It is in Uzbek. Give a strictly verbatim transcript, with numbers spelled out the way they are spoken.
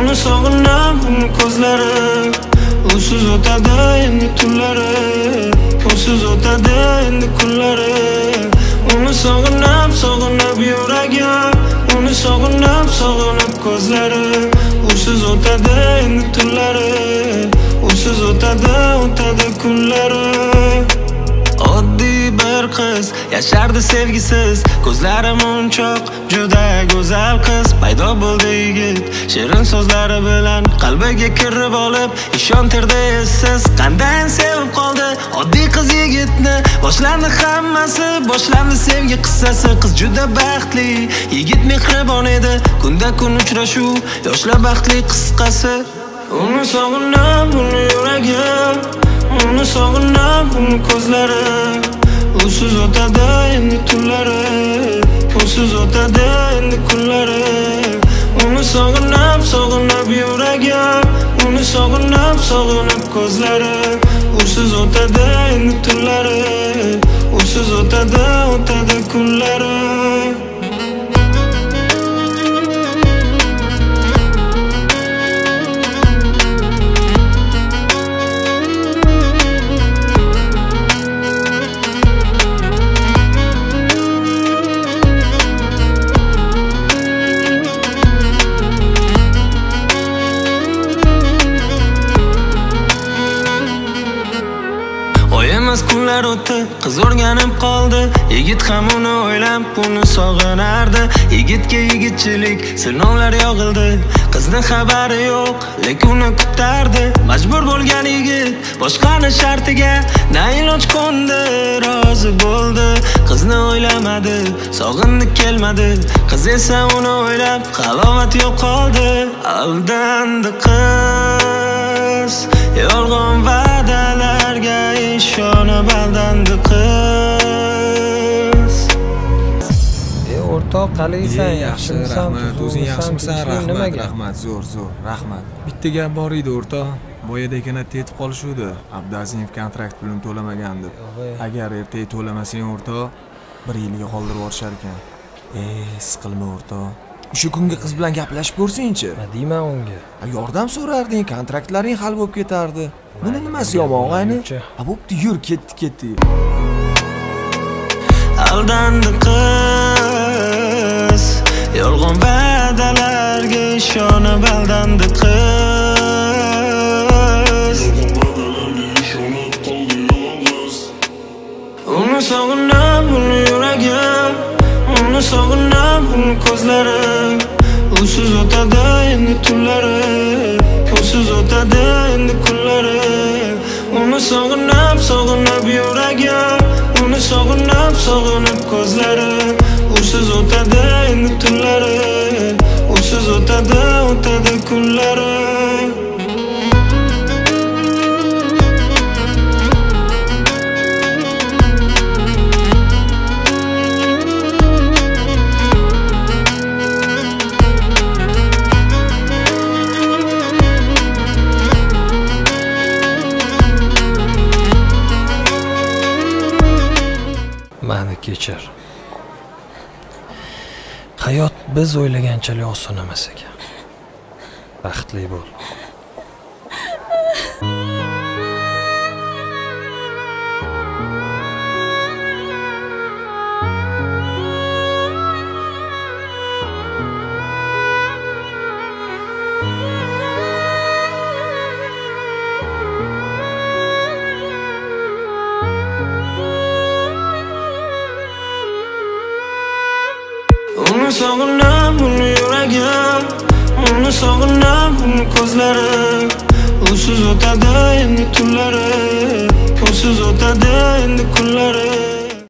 Uni sog'inam, uni ko'zlari, usiz o'tadi endi tunlari, usiz o'tadi endi kunlari. Uni sog'inam, sog'inib yuragim, uni sog'inam, sog'inib ko'zlari, usiz o'tadi endi tunlari, usiz o'tadi, o'tadi kunlari. Oddiy bir qiz yashardi sevgisiz, ko'zlari munchoq, juda go'zal qiz. Paydo bo'ldi yigit, shirin so'zlari bilan qalbiga kirib olib, ishontirdi essiz. Qanday sevib qoldi oddiy qiz yigitni, boshlandi hammasi, boshlandi sevgi qissasi. Qiz juda baxtli, yigit mehribon edi, kunda kun uchrashuv, yoshlar baxtli qisqasi. Uni sog'inam, uni yuragim, uni sog'inam, uni ko'zlari, usiz o'tadi endi tunlari, usiz o'tadi endi kunlari. Uni sog'inam, sog'inib yuragim, uni sog'inam, sog'inib ko'zlari, usiz o'tadi endi tunlari, usiz o'tadi, o'tadi kunlari. Kunlar o'tdi, qiz o'rganib qoldi, yigit ham uni o'ylab, uni sog'inardi. Yigitga yigitchilik sinovlar yog'ildi, qizni xabari yo'q, lekin uni kutardi. Majbur bo'lgan yigit boshqani shartiga na iloj qo'ndi, rozi bo'ldi. Qizni o'ylamadi, sog'indi kelmadi, qiz esa uni o'ylab halovat yo'qoldi. Aldandi qiz, yolg'on va'dalarga ishonib aldandi qiz. E o'rtoq, qalaysan? Yaxshi, rahmat. O'zing yaxshimisan? Rahmat, rahmat, zo'r, zo'r, rahmat. Bitta gap bor edi o'rtoq. Boyada ekana tetib qolishuvdi. Abdazimov kontrakt pulini to'lamagan deb. Agar ertaga to'lamasang o'rtoq, bir yilga qoldirib yuborishar ekan. E, siqilma o'rtoq. Shu kunga qiz bilan gaplashib ko'rsang-chi. Nima deyman unga? Yordam so'rarding, kontraktlaring hal bo'lib ketardi. Buni nimasi yomon ayni? Ha, bo'pti, yur, ketdi, ketdi. Aldandi qiz, yolg'on va'dalarga ishonib aldandi qiz. Uni sog'inam, uni yuragim, uni sog'inam, uni ko'zlari, usiz o'tadi endi tunlari, usiz o'tadi endi kunlari. Uni sog'inam, sog'inib yuragim, uni sog'inam, sog'inib ko'zlari, usiz o'tadi endi tunlari, usiz o'tadi, o'tadi kunlari. Mani kechir. Hayot biz o'ylaganchalik oson emas ekan. Baxtli bo'l. Uni sog'inam, uni yuragim, uni sog'inam, uni ko'zlari, usiz o'tadi endi tunlari, usiz o'tadi endi kunlari.